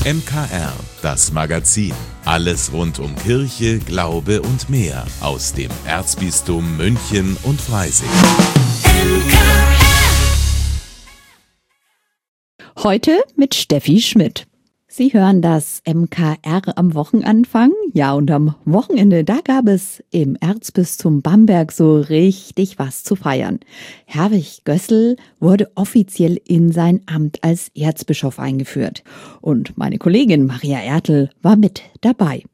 MKR, das Magazin. Alles rund um Kirche, Glaube und mehr aus dem Erzbistum München und Freising. Heute mit Steffi Schmidt. Sie hören das MKR am Wochenanfang. Ja, und am Wochenende, da gab es im Erzbistum Bamberg so richtig was zu feiern. Herwig Gössel wurde offiziell in sein Amt als Erzbischof eingeführt. Und meine Kollegin Maria Ertl war mit dabei.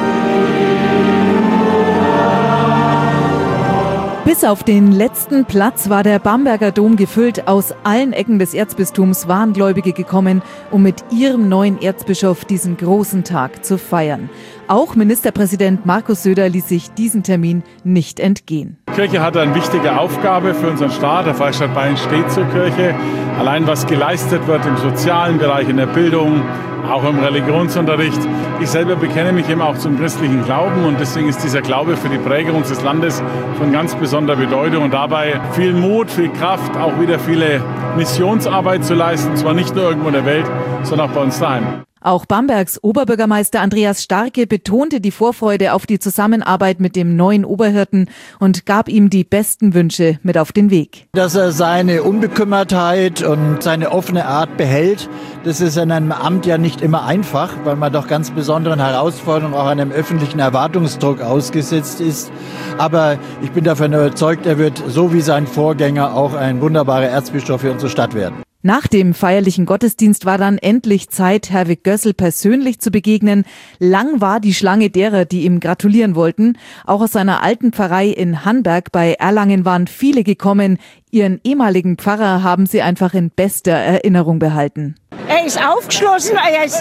Bis auf den letzten Platz war der Bamberger Dom gefüllt. Aus allen Ecken des Erzbistums waren Gläubige gekommen, um mit ihrem neuen Erzbischof diesen großen Tag zu feiern. Auch Ministerpräsident Markus Söder ließ sich diesen Termin nicht entgehen. Die Kirche hat eine wichtige Aufgabe für unseren Staat. Der Freistaat Bayern steht zur Kirche. Allein was geleistet wird im sozialen Bereich, in der Bildung, auch im Religionsunterricht. Ich selber bekenne mich eben auch zum christlichen Glauben und deswegen ist dieser Glaube für die Prägung unseres Landes von ganz besonderer Bedeutung und dabei viel Mut, viel Kraft, auch wieder viele Missionsarbeit zu leisten, zwar nicht nur irgendwo in der Welt, sondern auch bei uns daheim. Auch Bambergs Oberbürgermeister Andreas Starke betonte die Vorfreude auf die Zusammenarbeit mit dem neuen Oberhirten und gab ihm die besten Wünsche mit auf den Weg. Dass er seine Unbekümmertheit und seine offene Art behält, das ist in einem Amt ja nicht immer einfach, weil man doch ganz besonderen Herausforderungen, auch einem öffentlichen Erwartungsdruck ausgesetzt ist. Aber ich bin davon überzeugt, er wird so wie sein Vorgänger auch ein wunderbarer Erzbischof für unsere Stadt werden. Nach dem feierlichen Gottesdienst war dann endlich Zeit, Herwig Gössel persönlich zu begegnen. Lang war die Schlange derer, die ihm gratulieren wollten. Auch aus seiner alten Pfarrei in Hanberg bei Erlangen waren viele gekommen. Ihren ehemaligen Pfarrer haben sie einfach in bester Erinnerung behalten. Er ist aufgeschlossen,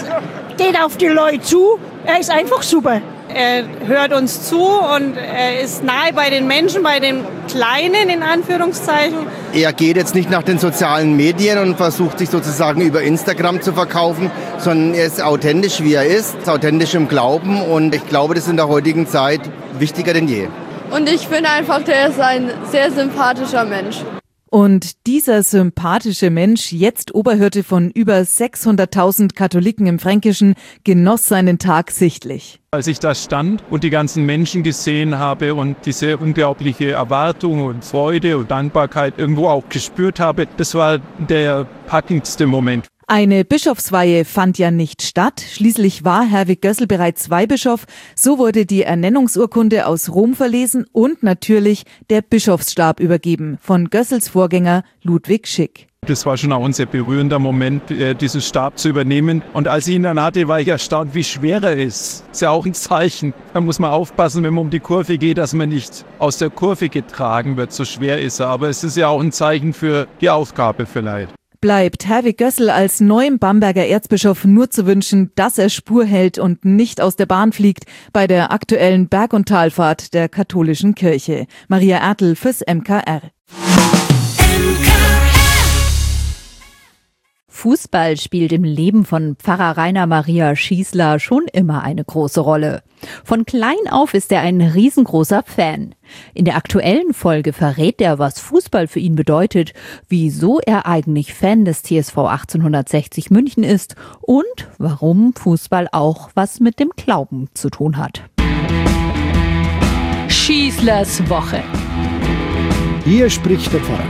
geht auf die Leute zu. Er ist einfach super. Er hört uns zu und er ist nahe bei den Menschen, bei den Kleinen in Anführungszeichen. Er geht jetzt nicht nach den sozialen Medien und versucht sich sozusagen über Instagram zu verkaufen, sondern er ist authentisch, wie er ist authentisch im Glauben und ich glaube, das ist in der heutigen Zeit wichtiger denn je. Und ich finde einfach, der ist ein sehr sympathischer Mensch. Und dieser sympathische Mensch, jetzt Oberhirte von über 600.000 Katholiken im Fränkischen, genoss seinen Tag sichtlich. Als ich da stand und die ganzen Menschen gesehen habe und diese unglaubliche Erwartung und Freude und Dankbarkeit irgendwo auch gespürt habe, das war der packendste Moment. Eine Bischofsweihe fand ja nicht statt. Schließlich war Herwig Gössel bereits Weihbischof. So wurde die Ernennungsurkunde aus Rom verlesen und natürlich der Bischofsstab übergeben von Gössels Vorgänger Ludwig Schick. Das war schon auch ein sehr berührender Moment, diesen Stab zu übernehmen. Und als ich ihn dann hatte, war ich erstaunt, wie schwer er ist. Ist ja auch ein Zeichen. Da muss man aufpassen, wenn man um die Kurve geht, dass man nicht aus der Kurve getragen wird. So schwer ist er. Aber es ist ja auch ein Zeichen für die Aufgabe vielleicht. Bleibt Herwig Gössel als neuem Bamberger Erzbischof nur zu wünschen, dass er Spur hält und nicht aus der Bahn fliegt bei der aktuellen Berg- und Talfahrt der katholischen Kirche. Maria Ertl fürs MKR. Fußball spielt im Leben von Pfarrer Rainer Maria Schießler schon immer eine große Rolle. Von klein auf ist er ein riesengroßer Fan. In der aktuellen Folge verrät er, was Fußball für ihn bedeutet, wieso er eigentlich Fan des TSV 1860 München ist und warum Fußball auch was mit dem Glauben zu tun hat. Schießlers Woche. Hier spricht der Pfarrer.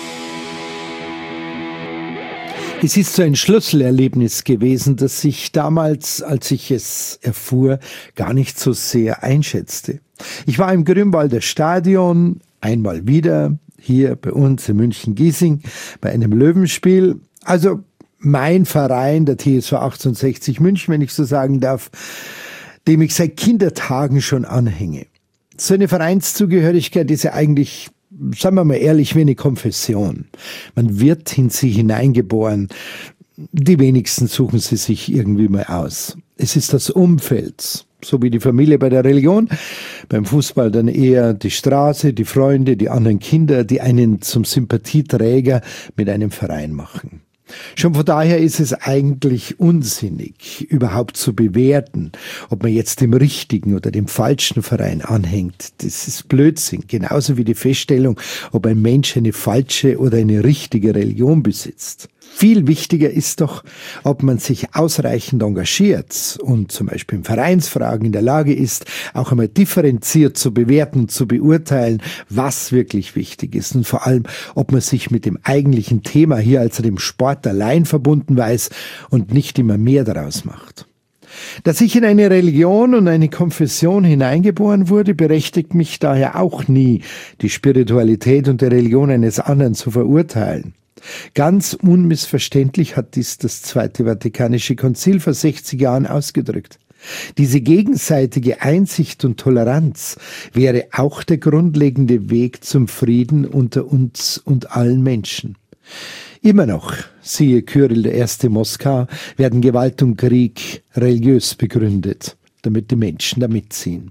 Es ist so ein Schlüsselerlebnis gewesen, das ich damals, als ich es erfuhr, gar nicht so sehr einschätzte. Ich war im Grünwalder Stadion, einmal wieder, hier bei uns in München-Giesing, bei einem Löwenspiel. Also mein Verein, der TSV 1860 München, wenn ich so sagen darf, dem ich seit Kindertagen schon anhänge. So eine Vereinszugehörigkeit ist ja eigentlich, sagen wir mal ehrlich, wie eine Konfession. Man wird in sie hineingeboren. Die wenigsten suchen sie sich irgendwie mal aus. Es ist das Umfeld, so wie die Familie bei der Religion. Beim Fußball dann eher die Straße, die Freunde, die anderen Kinder, die einen zum Sympathieträger mit einem Verein machen. Schon von daher ist es eigentlich unsinnig, überhaupt zu bewerten, ob man jetzt dem richtigen oder dem falschen Verein anhängt. Das ist Blödsinn. Genauso wie die Feststellung, ob ein Mensch eine falsche oder eine richtige Religion besitzt. Viel wichtiger ist doch, ob man sich ausreichend engagiert und zum Beispiel in Vereinsfragen in der Lage ist, auch einmal differenziert zu bewerten, zu beurteilen, was wirklich wichtig ist und vor allem, ob man sich mit dem eigentlichen Thema hier, also dem Sport, allein verbunden weiß und nicht immer mehr daraus macht. Dass ich in eine Religion und eine Konfession hineingeboren wurde, berechtigt mich daher auch nie, die Spiritualität und die Religion eines anderen zu verurteilen. Ganz unmissverständlich hat dies das Zweite Vatikanische Konzil vor 60 Jahren ausgedrückt. Diese gegenseitige Einsicht und Toleranz wäre auch der grundlegende Weg zum Frieden unter uns und allen Menschen. Immer noch, siehe Kyrill I. Moskau, werden Gewalt und Krieg religiös begründet, damit die Menschen da mitziehen.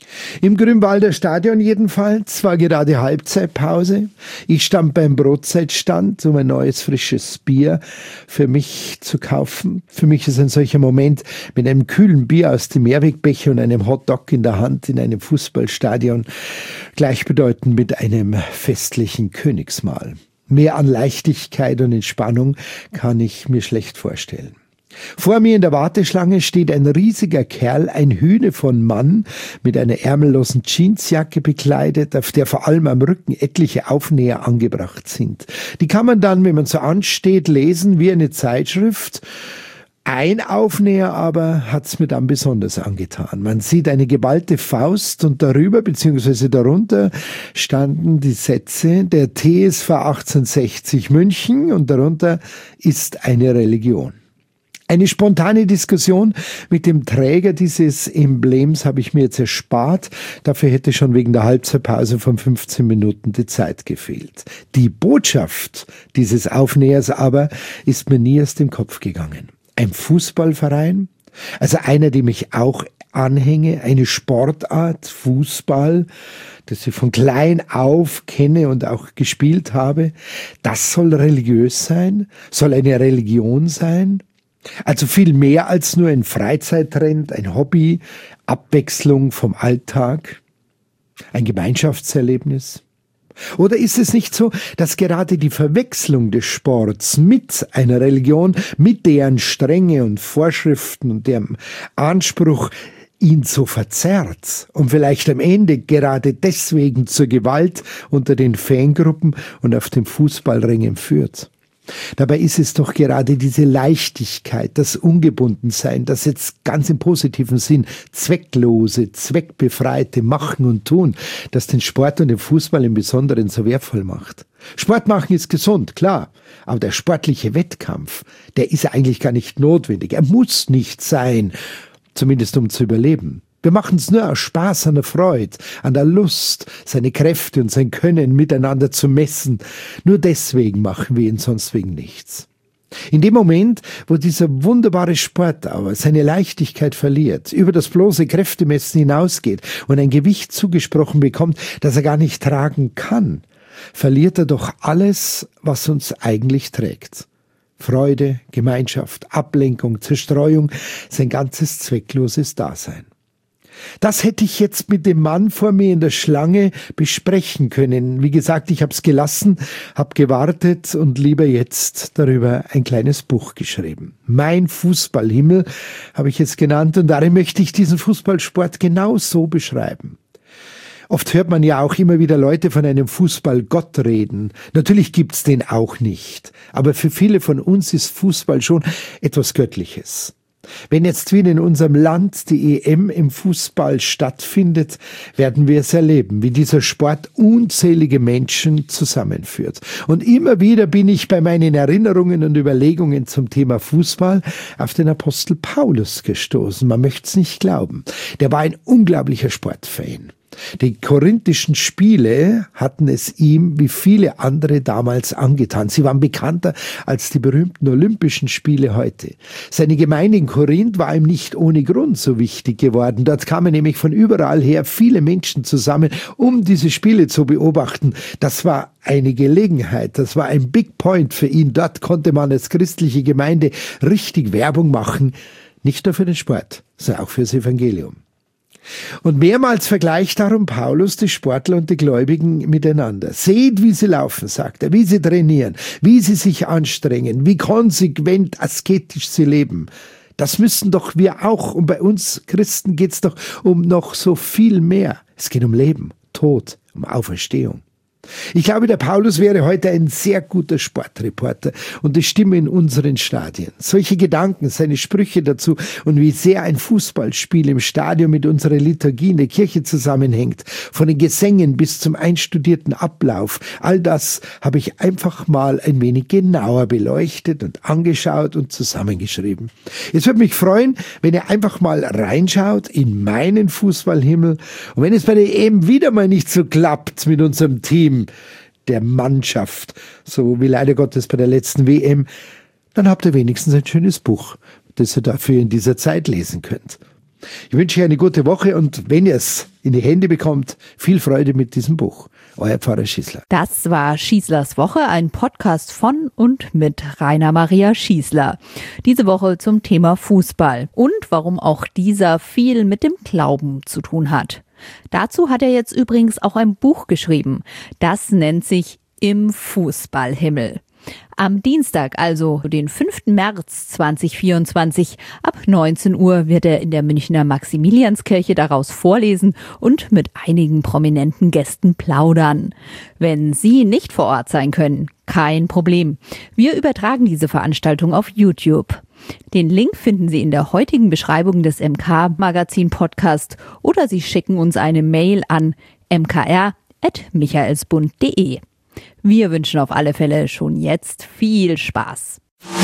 Im Grünwalder Stadion jedenfalls war gerade Halbzeitpause. Ich stand beim Brotzeitstand, um ein neues frisches Bier für mich zu kaufen. Für mich ist ein solcher Moment mit einem kühlen Bier aus dem Mehrwegbecher und einem Hotdog in der Hand in einem Fußballstadion gleichbedeutend mit einem festlichen Königsmahl. Mehr an Leichtigkeit und Entspannung kann ich mir schlecht vorstellen. Vor mir in der Warteschlange steht ein riesiger Kerl, ein Hühne von Mann, mit einer ärmellosen Jeansjacke bekleidet, auf der vor allem am Rücken etliche Aufnäher angebracht sind. Die kann man dann, wenn man so ansteht, lesen wie eine Zeitschrift. Ein Aufnäher aber hat's mir dann besonders angetan. Man sieht eine geballte Faust und darüber bzw. darunter standen die Sätze der TSV 1860 München und darunter ist eine Religion. Eine spontane Diskussion mit dem Träger dieses Emblems habe ich mir jetzt erspart. Dafür hätte schon wegen der Halbzeitpause von 15 Minuten die Zeit gefehlt. Die Botschaft dieses Aufnähers aber ist mir nie aus dem Kopf gegangen. Ein Fußballverein, also einer, dem ich auch anhänge, eine Sportart, Fußball, das ich von klein auf kenne und auch gespielt habe, das soll religiös sein, soll eine Religion sein. Also viel mehr als nur ein Freizeittrend, ein Hobby, Abwechslung vom Alltag, ein Gemeinschaftserlebnis. Oder ist es nicht so, dass gerade die Verwechslung des Sports mit einer Religion, mit deren Strenge und Vorschriften und deren Anspruch ihn so verzerrt und vielleicht am Ende gerade deswegen zur Gewalt unter den Fangruppen und auf den Fußballrängen führt? Dabei ist es doch gerade diese Leichtigkeit, das Ungebundensein, das jetzt ganz im positiven Sinn zwecklose, zweckbefreite Machen und Tun, das den Sport und den Fußball im Besonderen so wertvoll macht. Sport machen ist gesund, klar, aber der sportliche Wettkampf, der ist eigentlich gar nicht notwendig. Er muss nicht sein, zumindest um zu überleben. Wir machen es nur aus Spaß, an der Freude, an der Lust, seine Kräfte und sein Können miteinander zu messen. Nur deswegen machen wir ihn, sonst wegen nichts. In dem Moment, wo dieser wunderbare Sport aber seine Leichtigkeit verliert, über das bloße Kräftemessen hinausgeht und ein Gewicht zugesprochen bekommt, das er gar nicht tragen kann, verliert er doch alles, was uns eigentlich trägt. Freude, Gemeinschaft, Ablenkung, Zerstreuung, sein ganzes zweckloses Dasein. Das hätte ich jetzt mit dem Mann vor mir in der Schlange besprechen können. Wie gesagt, ich habe es gelassen, habe gewartet und lieber jetzt darüber ein kleines Buch geschrieben. Mein Fußballhimmel habe ich es genannt und darin möchte ich diesen Fußballsport genau so beschreiben. Oft hört man ja auch immer wieder Leute von einem Fußballgott reden. Natürlich gibt's den auch nicht. Aber für viele von uns ist Fußball schon etwas Göttliches. Wenn jetzt wieder in unserem Land die EM im Fußball stattfindet, werden wir es erleben, wie dieser Sport unzählige Menschen zusammenführt. Und immer wieder bin ich bei meinen Erinnerungen und Überlegungen zum Thema Fußball auf den Apostel Paulus gestoßen. Man möchte es nicht glauben. Der war ein unglaublicher Sportfan. Die korinthischen Spiele hatten es ihm wie viele andere damals angetan. Sie waren bekannter als die berühmten Olympischen Spiele heute. Seine Gemeinde in Korinth war ihm nicht ohne Grund so wichtig geworden. Dort kamen nämlich von überall her viele Menschen zusammen, um diese Spiele zu beobachten. Das war eine Gelegenheit, das war ein Big Point für ihn. Dort konnte man als christliche Gemeinde richtig Werbung machen, nicht nur für den Sport, sondern auch für das Evangelium. Und mehrmals vergleicht darum Paulus die Sportler und die Gläubigen miteinander. Seht, wie sie laufen, sagt er, wie sie trainieren, wie sie sich anstrengen, wie konsequent asketisch sie leben. Das müssen doch wir auch. Und bei uns Christen geht's doch um noch so viel mehr. Es geht um Leben, Tod, um Auferstehung. Ich glaube, der Paulus wäre heute ein sehr guter Sportreporter und die Stimme in unseren Stadien. Solche Gedanken, seine Sprüche dazu und wie sehr ein Fußballspiel im Stadion mit unserer Liturgie in der Kirche zusammenhängt, von den Gesängen bis zum einstudierten Ablauf, all das habe ich einfach mal ein wenig genauer beleuchtet und angeschaut und zusammengeschrieben. Es würde mich freuen, wenn ihr einfach mal reinschaut in meinen Fußballhimmel und wenn es bei der EM wieder mal nicht so klappt mit unserem Team, der Mannschaft, so wie leider Gottes bei der letzten WM, dann habt ihr wenigstens ein schönes Buch, das ihr dafür in dieser Zeit lesen könnt. Ich wünsche euch eine gute Woche und wenn ihr es in die Hände bekommt, viel Freude mit diesem Buch. Euer Pfarrer Schießler. Das war Schießlers Woche, ein Podcast von und mit Rainer Maria Schießler. Diese Woche zum Thema Fußball und warum auch dieser viel mit dem Glauben zu tun hat. Dazu hat er jetzt übrigens auch ein Buch geschrieben. Das nennt sich Im Fußballhimmel. Am Dienstag, also den 5. März 2024, ab 19 Uhr wird er in der Münchner Maximilianskirche daraus vorlesen und mit einigen prominenten Gästen plaudern. Wenn Sie nicht vor Ort sein können, kein Problem. Wir übertragen diese Veranstaltung auf YouTube. Den Link finden Sie in der heutigen Beschreibung des MK-Magazin-Podcast oder Sie schicken uns eine Mail an mkr@michaelsbund.de. Wir wünschen auf alle Fälle schon jetzt viel Spaß.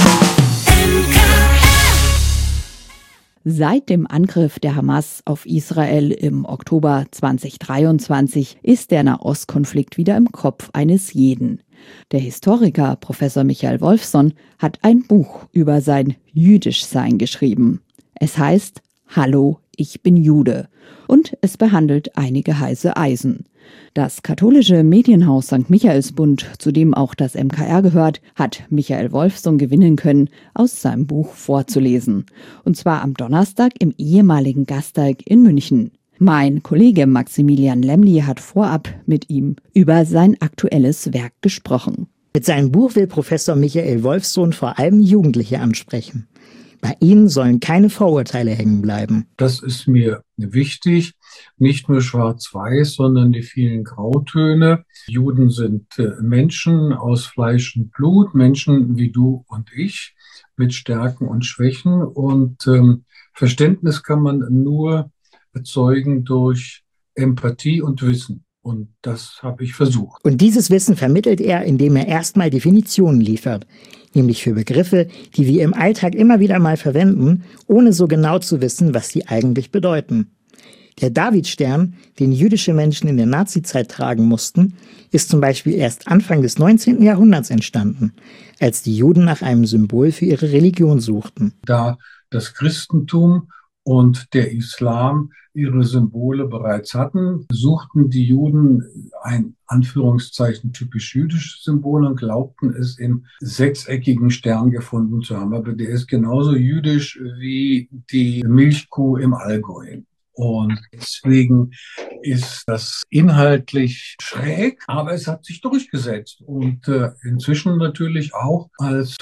Seit dem Angriff der Hamas auf Israel im Oktober 2023 ist der Nahostkonflikt wieder im Kopf eines jeden. Der Historiker Professor Michael Wolfson hat ein Buch über sein Jüdischsein geschrieben. Es heißt Hallo, ich bin Jude und es behandelt einige heiße Eisen. Das katholische Medienhaus St. Michaelsbund, zu dem auch das MKR gehört, hat Michael Wolfson gewinnen können, aus seinem Buch vorzulesen. Und zwar am Donnerstag im ehemaligen Gasteig in München. Mein Kollege Maximilian Lemli hat vorab mit ihm über sein aktuelles Werk gesprochen. Mit seinem Buch will Professor Michael Wolfson vor allem Jugendliche ansprechen. Bei ihnen sollen keine Vorurteile hängen bleiben. Das ist mir wichtig. Nicht nur schwarz-weiß, sondern die vielen Grautöne. Juden sind Menschen aus Fleisch und Blut, Menschen wie du und ich, mit Stärken und Schwächen. Und Verständnis kann man nur erzeugen durch Empathie und Wissen. Und das habe ich versucht. Und dieses Wissen vermittelt er, indem er erstmal Definitionen liefert. Nämlich für Begriffe, die wir im Alltag immer wieder mal verwenden, ohne so genau zu wissen, was sie eigentlich bedeuten. Der Davidstern, den jüdische Menschen in der Nazizeit tragen mussten, ist zum Beispiel erst Anfang des 19. Jahrhunderts entstanden, als die Juden nach einem Symbol für ihre Religion suchten. Da das Christentum und der Islam ihre Symbole bereits hatten, suchten die Juden ein Anführungszeichen typisch jüdisches Symbol und glaubten es im sechseckigen Stern gefunden zu haben. Aber der ist genauso jüdisch wie die Milchkuh im Allgäu. Und deswegen ist das inhaltlich schräg, aber es hat sich durchgesetzt. Und inzwischen natürlich auch als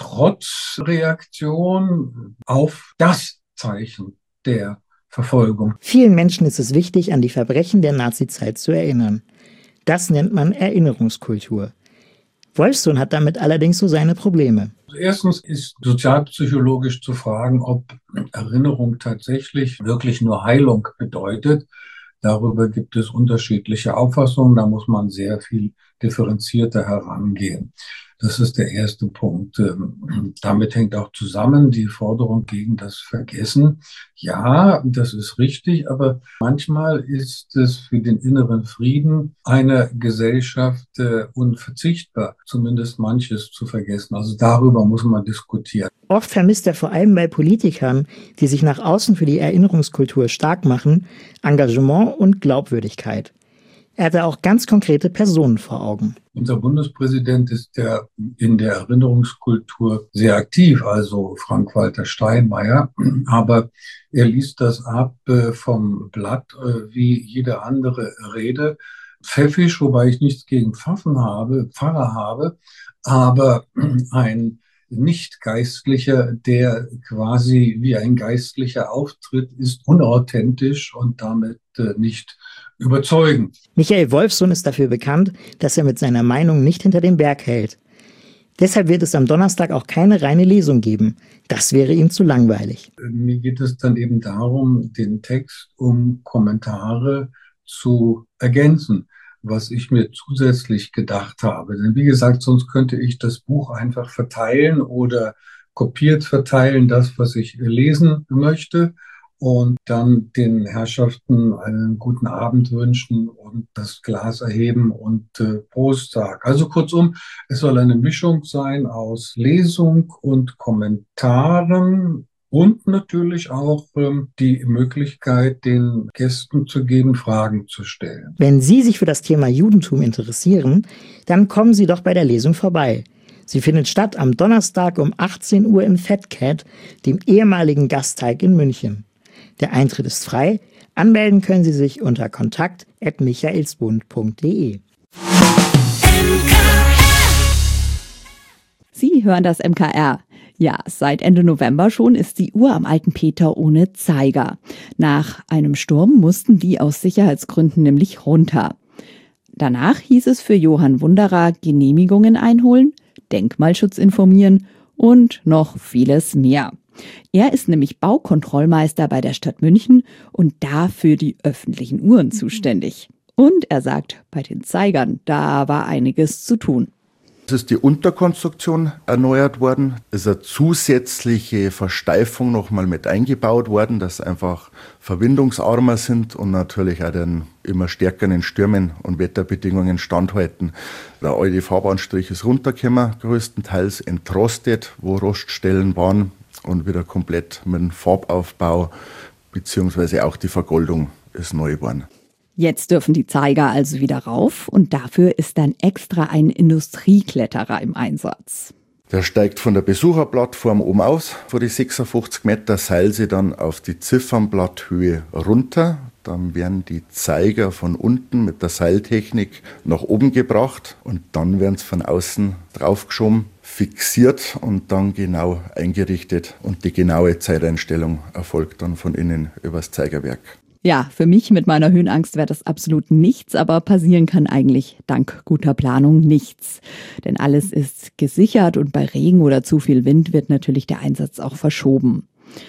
Trotzreaktion auf das Zeichen der Verfolgung. Vielen Menschen ist es wichtig, an die Verbrechen der Nazizeit zu erinnern. Das nennt man Erinnerungskultur. Wolfson hat damit allerdings so seine Probleme. Erstens ist sozialpsychologisch zu fragen, ob Erinnerung tatsächlich wirklich nur Heilung bedeutet. Darüber gibt es unterschiedliche Auffassungen. Da muss man sehr viel differenzierter herangehen. Das ist der erste Punkt. Damit hängt auch zusammen die Forderung gegen das Vergessen. Ja, das ist richtig, aber manchmal ist es für den inneren Frieden einer Gesellschaft unverzichtbar, zumindest manches zu vergessen. Also darüber muss man diskutieren. Oft vermisst er vor allem bei Politikern, die sich nach außen für die Erinnerungskultur stark machen, Engagement und Glaubwürdigkeit. Er hatte auch ganz konkrete Personen vor Augen. Unser Bundespräsident ist ja in der Erinnerungskultur sehr aktiv, also Frank-Walter Steinmeier. Aber er liest das ab vom Blatt wie jede andere Rede. Pfäffisch, wobei ich nichts gegen Pfarrer habe, aber ein Nicht-Geistlicher, der quasi wie ein Geistlicher auftritt, ist unauthentisch und damit nicht überzeugend. Michael Wolfsohn ist dafür bekannt, dass er mit seiner Meinung nicht hinter dem Berg hält. Deshalb wird es am Donnerstag auch keine reine Lesung geben. Das wäre ihm zu langweilig. Mir geht es dann eben darum, den Text um Kommentare zu ergänzen, was ich mir zusätzlich gedacht habe. Denn wie gesagt, sonst könnte ich das Buch einfach verteilen oder kopiert verteilen, das, was ich lesen möchte, und dann den Herrschaften einen guten Abend wünschen und das Glas erheben und Prost sagen. Also kurzum, es soll eine Mischung sein aus Lesung und Kommentaren und natürlich auch die Möglichkeit, den Gästen zu geben, Fragen zu stellen. Wenn Sie sich für das Thema Judentum interessieren, dann kommen Sie doch bei der Lesung vorbei. Sie findet statt am Donnerstag um 18 Uhr im Fat Cat, dem ehemaligen Gasteig in München. Der Eintritt ist frei. Anmelden können Sie sich unter kontakt@michaelsbund.de. Sie hören das MKR. Ja, seit Ende November schon ist die Uhr am Alten Peter ohne Zeiger. Nach einem Sturm mussten die aus Sicherheitsgründen nämlich runter. Danach hieß es für Johann Wunderer Genehmigungen einholen, Denkmalschutz informieren und noch vieles mehr. Er ist nämlich Baukontrollmeister bei der Stadt München und da für die öffentlichen Uhren zuständig. Und er sagt, bei den Zeigern, da war einiges zu tun. Es ist die Unterkonstruktion erneuert worden. Es ist eine zusätzliche Versteifung nochmal mit eingebaut worden, dass einfach verwindungsarmer sind und natürlich auch den immer stärkeren Stürmen und Wetterbedingungen standhalten. Der alte Farbanstrich ist runtergekommen, größtenteils entrostet, wo Roststellen waren, und wieder komplett mit dem Farbaufbau beziehungsweise auch die Vergoldung ist neu geworden. Jetzt dürfen die Zeiger also wieder rauf und dafür ist dann extra ein Industriekletterer im Einsatz. Der steigt von der Besucherplattform oben aus, vor die 56 Meter, seilt sie dann auf die Ziffernblatthöhe runter. Dann werden die Zeiger von unten mit der Seiltechnik nach oben gebracht und dann werden sie von außen draufgeschoben, fixiert und dann genau eingerichtet. Und die genaue Zeiteinstellung erfolgt dann von innen übers Zeigerwerk. Ja, für mich mit meiner Höhenangst wäre das absolut nichts, aber passieren kann eigentlich dank guter Planung nichts. Denn alles ist gesichert und bei Regen oder zu viel Wind wird natürlich der Einsatz auch verschoben.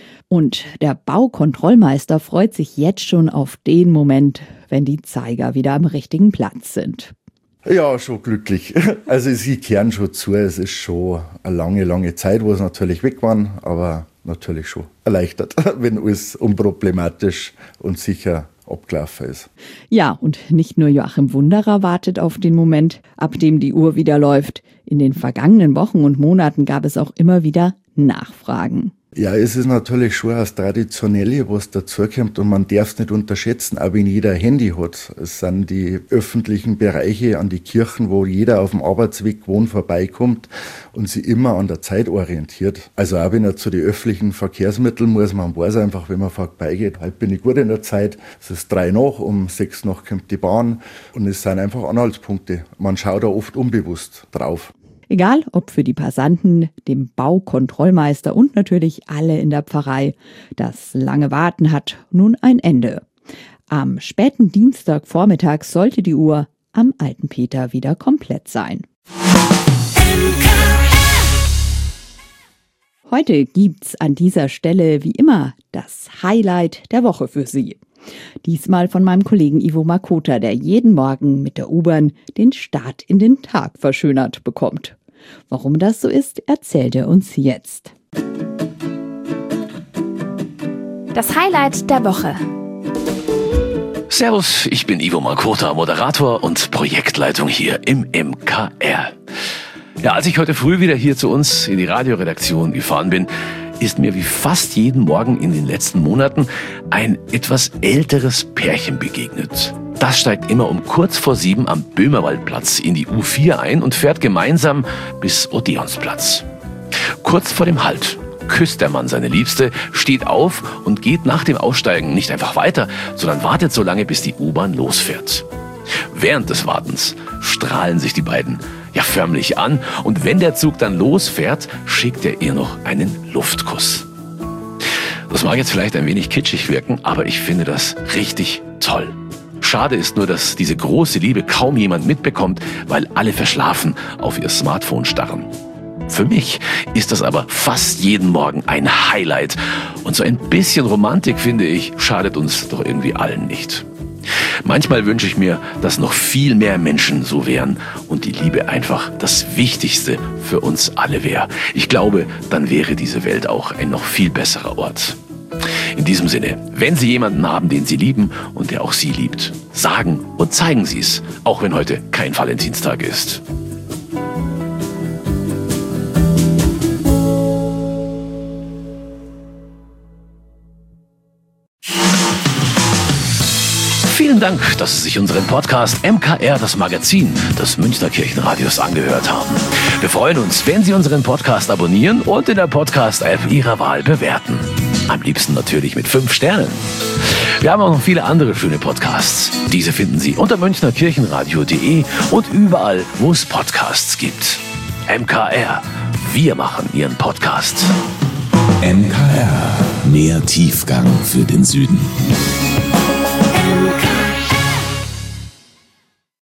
Und der Baukontrollmeister freut sich jetzt schon auf den Moment, wenn die Zeiger wieder am richtigen Platz sind. Ja, schon glücklich. Also sie kehren schon zu. Es ist schon eine lange, lange Zeit, wo es natürlich weg waren, aber natürlich schon erleichtert, wenn alles unproblematisch und sicher abgelaufen ist. Ja, und nicht nur Joachim Wunderer wartet auf den Moment, ab dem die Uhr wieder läuft. In den vergangenen Wochen und Monaten gab es auch immer wieder Nachfragen. Ja, es ist natürlich schon das Traditionelle, was dazukommt und man darf es nicht unterschätzen, auch wenn jeder ein Handy hat. Es sind die öffentlichen Bereiche an die Kirchen, wo jeder auf dem Arbeitsweg vorbeikommt und sich immer an der Zeit orientiert. Also auch wenn er zu den öffentlichen Verkehrsmitteln muss, man weiß einfach, wenn man vorbeigeht, heute bin ich gut in der Zeit, es ist 3 nach, um 6 nach kommt die Bahn und es sind einfach Anhaltspunkte. Man schaut da oft unbewusst drauf. Egal, ob für die Passanten, dem Baukontrollmeister und natürlich alle in der Pfarrei. Das lange Warten hat nun ein Ende. Am späten Dienstagvormittag sollte die Uhr am Alten Peter wieder komplett sein. Heute gibt's an dieser Stelle wie immer das Highlight der Woche für Sie. Diesmal von meinem Kollegen Ivo Makota, der jeden Morgen mit der U-Bahn den Start in den Tag verschönert bekommt. Warum das so ist, erzählt er uns jetzt. Das Highlight der Woche. Servus, ich bin Ivo Makota, Moderator und Projektleitung hier im MKR. Ja, als ich heute früh wieder hier zu uns in die Radioredaktion gefahren bin, ist mir wie fast jeden Morgen in den letzten Monaten ein etwas älteres Pärchen begegnet. Das steigt immer um kurz vor 7 am Böhmerwaldplatz in die U4 ein und fährt gemeinsam bis Odeonsplatz. Kurz vor dem Halt küsst der Mann seine Liebste, steht auf und geht nach dem Aussteigen nicht einfach weiter, sondern wartet so lange, bis die U-Bahn losfährt. Während des Wartens strahlen sich die beiden ja förmlich an und wenn der Zug dann losfährt, schickt er ihr noch einen Luftkuss. Das mag jetzt vielleicht ein wenig kitschig wirken, aber ich finde das richtig toll. Schade ist nur, dass diese große Liebe kaum jemand mitbekommt, weil alle verschlafen auf ihr Smartphone starren. Für mich ist das aber fast jeden Morgen ein Highlight. Und so ein bisschen Romantik, finde ich, schadet uns doch irgendwie allen nicht. Manchmal wünsche ich mir, dass noch viel mehr Menschen so wären und die Liebe einfach das Wichtigste für uns alle wäre. Ich glaube, dann wäre diese Welt auch ein noch viel besserer Ort. In diesem Sinne, wenn Sie jemanden haben, den Sie lieben und der auch Sie liebt, sagen und zeigen Sie es, auch wenn heute kein Valentinstag ist. Vielen Dank, dass Sie sich unseren Podcast MKR, das Magazin des Münchner Kirchenradios, angehört haben. Wir freuen uns, wenn Sie unseren Podcast abonnieren und in der Podcast-App Ihrer Wahl bewerten. Am liebsten natürlich mit 5 Sternen. Wir haben auch noch viele andere schöne Podcasts. Diese finden Sie unter münchnerkirchenradio.de und überall, wo es Podcasts gibt. MKR, wir machen Ihren Podcast. MKR, mehr Tiefgang für den Süden.